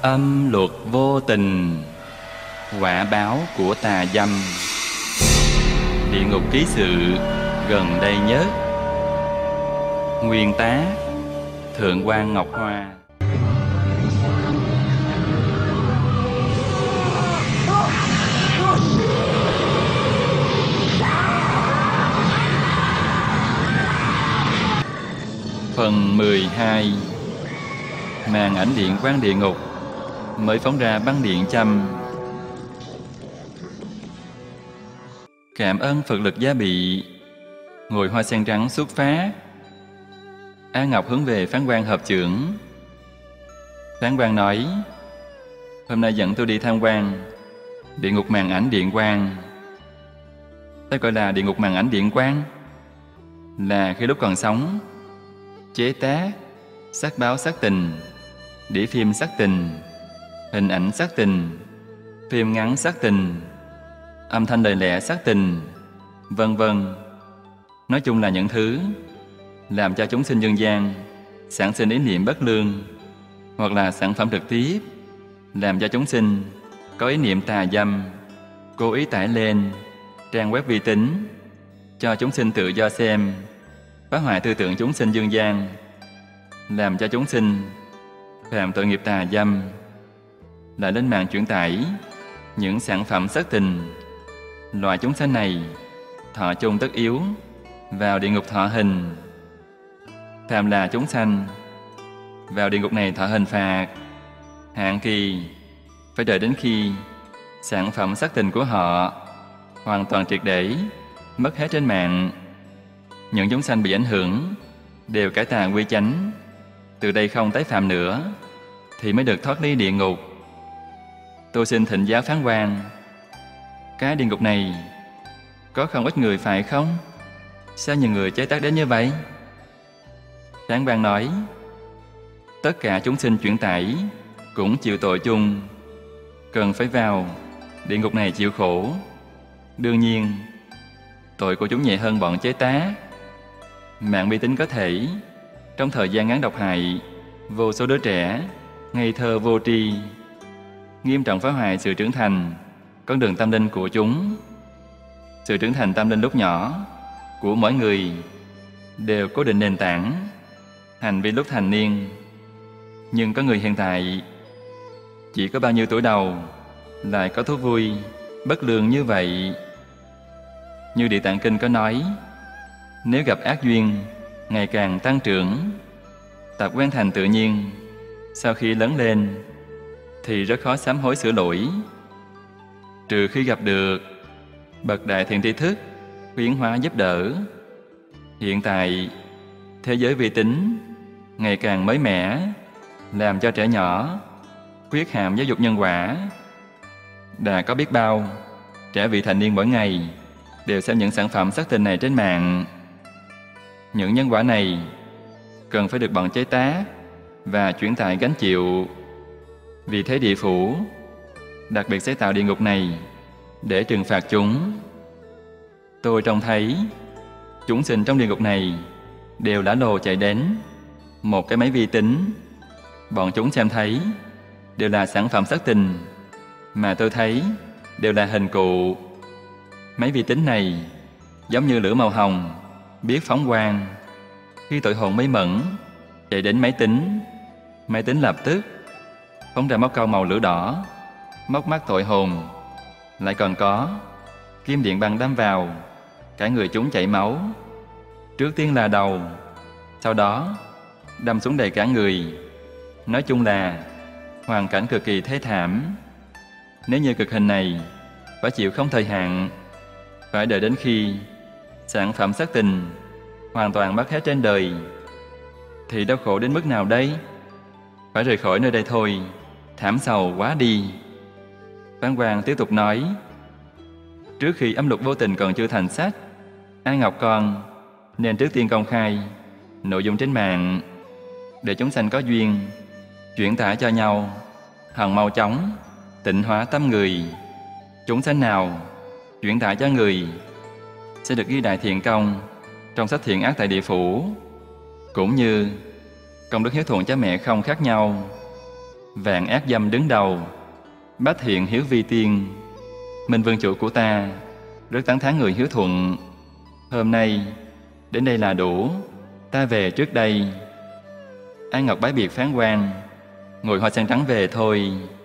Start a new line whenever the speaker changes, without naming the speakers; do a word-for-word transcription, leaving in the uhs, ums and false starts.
Âm luật vô tình, quả báo của tà dâm. Địa ngục ký sự gần đây nhất. Nguyên tác Thượng quan Ngọc Hoa. Phần mười hai. Màn ảnh điện quang địa ngục mới phóng ra băng điện châm. Cảm ơn Phật lực gia bị. Ngồi hoa sen trắng xuất phát. A Ngọc hướng về Phán quan hợp chưởng. Phán quan nói: hôm nay dẫn tôi đi tham quan địa ngục màn ảnh điện quang. Ta gọi là địa ngục màn ảnh điện quang là khi lúc còn sống, chế tác, sắc báo sắc tình, đĩa phim sắc tình, hình ảnh sắc tình, phim ngắn sắc tình, âm thanh lời lẽ sắc tình, vân vân. Nói chung là những thứ làm cho chúng sinh dân gian sản sinh ý niệm bất lương, hoặc là sản phẩm trực tiếp làm cho chúng sinh có ý niệm tà dâm, cố ý tải lên trang web vi tính cho chúng sinh tự do xem, phá hoại tư tưởng chúng sinh dương gian, làm cho chúng sinh phạm tội nghiệp tà dâm, lại lên mạng chuyển tải những sản phẩm sắc tình. Loại chúng sanh này thọ chung tất yếu vào địa ngục thọ hình. Phàm là chúng sanh vào địa ngục này thọ hình phạt, hạn kỳ phải đợi đến khi sản phẩm sắc tình của họ hoàn toàn triệt để mất hết trên mạng. Những chúng sanh bị ảnh hưởng đều cải tà quy chánh, từ đây không tái phạm nữa, thì mới được thoát ly địa ngục. Tôi xin thỉnh giáo Phán quan, cái địa ngục này có không ít người phải không? Sao nhiều người chế tác đến như vậy? Phán quan nói: tất cả chúng sinh chuyển tải cũng chịu tội chung, cần phải vào địa ngục này chịu khổ. Đương nhiên tội của chúng nhẹ hơn bọn chế tác. Mạng vi tính có thể trong thời gian ngắn độc hại vô số đứa trẻ ngây thơ vô tri, nghiêm trọng phá hoại sự trưởng thành con đường tâm linh của chúng. Sự trưởng thành tâm linh lúc nhỏ của mỗi người đều cố định nền tảng hành vi lúc thành niên. Nhưng có người hiện tại chỉ có bao nhiêu tuổi đầu lại có thú vui bất lương như vậy. Như Địa Tạng Kinh có nói, nếu gặp ác duyên ngày càng tăng trưởng, tập quen thành tự nhiên, sau khi lớn lên thì rất khó sám hối sửa lỗi, trừ khi gặp được bậc đại thiện tri thức khuyến hóa giúp đỡ. Hiện tại thế giới vi tính ngày càng mới mẻ, làm cho trẻ nhỏ khuyết hàm giáo dục nhân quả. Đã có biết bao trẻ vị thành niên mỗi ngày đều xem những sản phẩm sắc tình này trên mạng. Những nhân quả này cần phải được bọn chế tác và chuyển tải gánh chịu. Vì thế địa phủ đặc biệt sẽ tạo địa ngục này để trừng phạt chúng. Tôi trông thấy chúng sinh trong địa ngục này đều đã lồ chạy đến một cái máy vi tính. Bọn chúng xem thấy đều là sản phẩm sắc tình, mà tôi thấy đều là hình cụ. Máy vi tính này giống như lửa màu hồng, biết phóng quang. Khi tội hồn mê mẩn chạy đến máy tính, máy tính lập tức phóng ra móc câu màu lửa đỏ, móc mắt tội hồn. Lại còn có kim điện băng đâm vào, cả người chúng chảy máu. Trước tiên là đầu, sau đó đâm xuống đầy cả người. Nói chung là hoàn cảnh cực kỳ thê thảm. Nếu như cực hình này phải chịu không thời hạn, phải đợi đến khi sản phẩm sắc tình hoàn toàn mất hết trên đời, thì đau khổ đến mức nào đây? Phải rời khỏi nơi đây thôi, thảm sầu quá đi. Phán quan tiếp tục nói: trước khi âm luật vô tình còn chưa thành sách, A Ngọc con nên trước tiên công khai nội dung trên mạng, để chúng sanh có duyên chuyển tải cho nhau, hằng mau chóng tịnh hóa tâm người. Chúng sanh nào chuyển tải cho người sẽ được ghi đại thiện công trong sách thiện ác tại địa phủ, cũng như công đức hiếu thuận cha mẹ không khác nhau. Vạn ác dâm đứng đầu, bách thiện hiếu vi tiên. Minh Vương chủ của ta rất tán thán người hiếu thuận. Hôm nay đến đây là đủ, ta về trước đây. An Ngọc bái biệt Phán quan, ngồi hoa sen trắng về thôi.